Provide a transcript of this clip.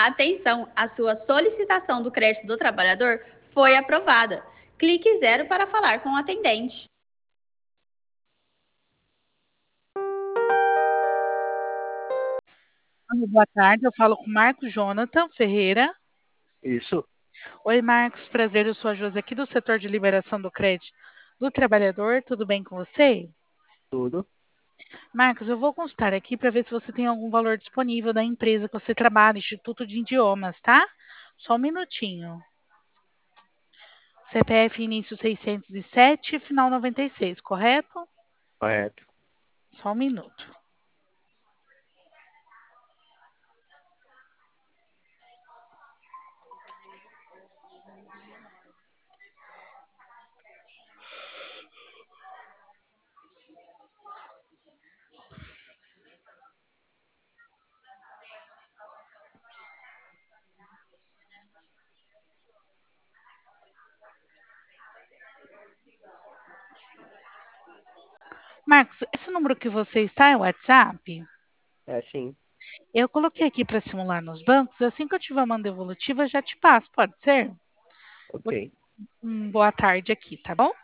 Atenção, a sua solicitação do crédito do trabalhador foi aprovada. Clique zero para falar com o atendente. Boa tarde, eu falo com Marcos Jonathan Ferreira. Isso, Oi, Marcos, prazer, eu sou a Josi aqui do setor de liberação do crédito do trabalhador, tudo bem com você? tudo. Marcos, eu vou consultar aqui para ver se você tem algum valor disponível da empresa que você trabalha, Instituto de Idiomas, tá? Só um minutinho. CPF início 607, final 96, correto? Correto. Só um minuto. Marcos, esse número que você está é o WhatsApp? É sim, Eu coloquei aqui para simular nos bancos, assim que eu tiver uma devolutiva, eu já te passo, pode ser? ok. Boa tarde aqui, tá bom?